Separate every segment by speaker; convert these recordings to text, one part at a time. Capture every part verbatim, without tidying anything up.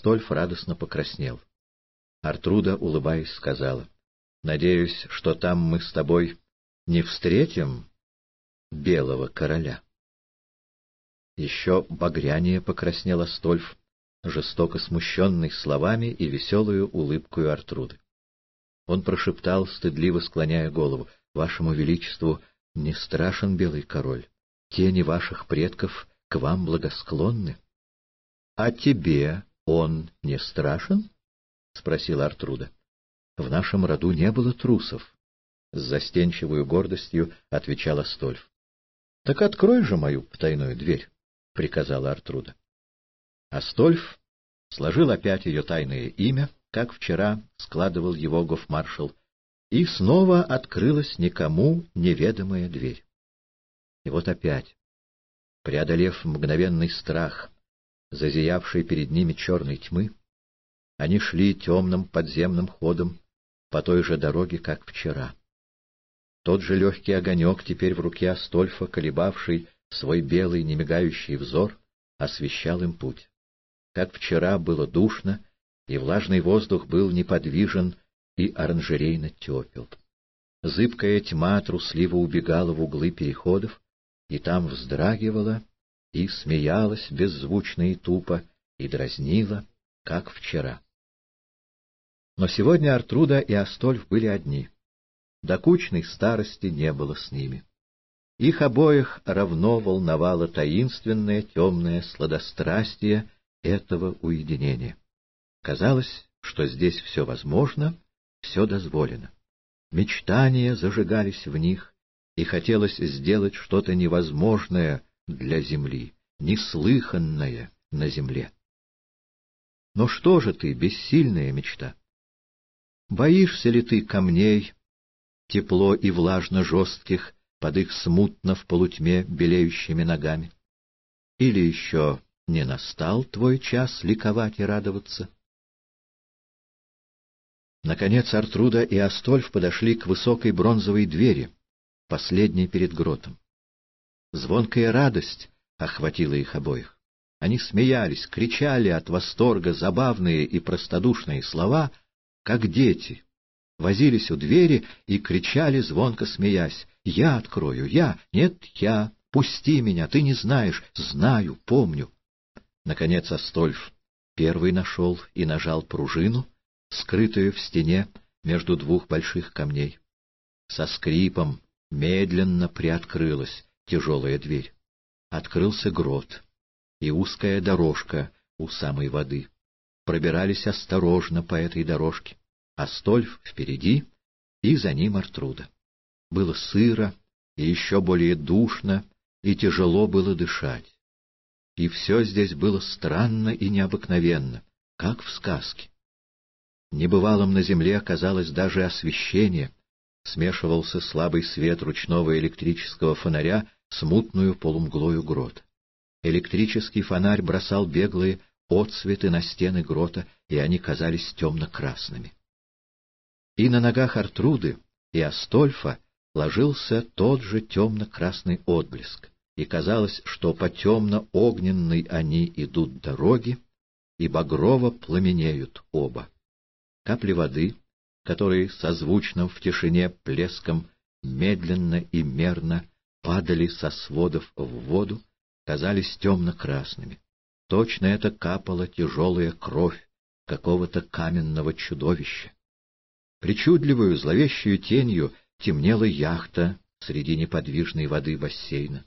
Speaker 1: Астольф радостно покраснел. Артруда, улыбаясь, сказала: «Надеюсь, что там мы с тобой не встретим белого короля». Еще багрянее покраснел Астольф, жестоко смущенный словами и веселую улыбкою Артруды. Он прошептал, стыдливо склоняя голову: «Вашему величеству не страшен белый король. Тени ваших предков к вам благосклонны». «А тебе он не страшен?» — спросила Артруда. «В нашем роду не было трусов», — с застенчивой гордостью отвечал Астольф. «Так открой же мою потайную дверь», — приказала Артруда. Астольф сложил опять ее тайное имя, как вчера складывал его гофмаршал, и снова открылась никому неведомая дверь. И вот опять, преодолев мгновенный страх, зазиявший перед ними черной тьмы, они шли темным подземным ходом по той же дороге, как вчера. Тот же легкий огонек теперь в руке Астольфа, колебавший свой белый немигающий взор, освещал им путь. Как вчера было душно, и влажный воздух был неподвижен и оранжерейно тепел. Зыбкая тьма трусливо убегала в углы переходов, и там вздрагивала и смеялась беззвучно и тупо, и дразнила, как вчера. Но сегодня Артруда и Астольф были одни. Докучной старости не было с ними. Их обоих равно волновало таинственное темное сладострастие этого уединения. Казалось, что здесь все возможно, все дозволено. Мечтания зажигались в них, и хотелось сделать что-то невозможное для земли, неслыханное на земле. Но что же ты, бессильная мечта? Боишься ли ты камней, тепло и влажно жестких, под их смутно в полутьме белеющими ногами? Или еще не настал твой час ликовать и радоваться? Наконец Артруда и Астольф подошли к высокой бронзовой двери, последней перед гротом. Звонкая радость охватила их обоих. Они смеялись, кричали от восторга забавные и простодушные слова, как дети, возились у двери и кричали, звонко смеясь: «Я открою, я! Нет, я! Пусти меня! Ты не знаешь! Знаю, помню!» Наконец Астольф первый нашел и нажал пружину, скрытую в стене между двух больших камней. Со скрипом медленно приоткрылась тяжелая дверь. Открылся грот и узкая дорожка у самой воды. Пробирались осторожно по этой дорожке. Астольф впереди, и за ним Артруда. Было сыро и еще более душно, и тяжело было дышать. И все здесь было странно и необыкновенно, как в сказке. Небывалым на земле оказалось даже освещение, смешивался слабый свет ручного электрического фонаря с мутную полумглою грота. Электрический фонарь бросал беглые отсветы на стены грота, и они казались темно-красными. И на ногах Артруды и Астольфа ложился тот же темно-красный отблеск, и казалось, что по темно-огненной они идут дороги, и багрово пламенеют оба. Капли воды, которые созвучным в тишине плеском медленно и мерно падали со сводов в воду, казались темно-красными. Точно это капала тяжелая кровь какого-то каменного чудовища. Причудливую зловещую тенью темнела яхта среди неподвижной воды бассейна.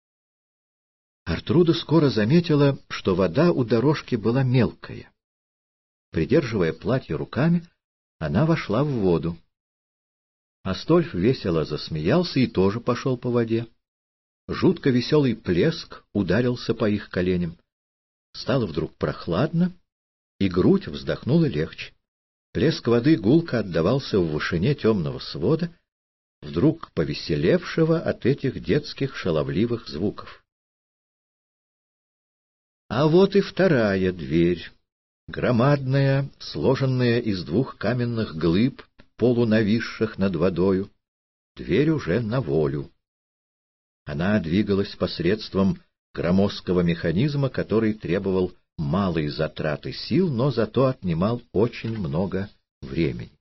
Speaker 1: Артруда скоро заметила, что вода у дорожки была мелкая. Придерживая платье руками, она вошла в воду. Астольф весело засмеялся и тоже пошел по воде. Жутко веселый плеск ударился по их коленям. Стало вдруг прохладно, и грудь вздохнула легче. Плеск воды гулко отдавался в вышине темного свода, вдруг повеселевшего от этих детских шаловливых звуков. А вот и вторая дверь, громадная, сложенная из двух каменных глыб, полунависших над водою, дверь уже на волю. Она двигалась посредством громоздкого механизма, который требовал малой затраты сил, но зато отнимал очень много времени.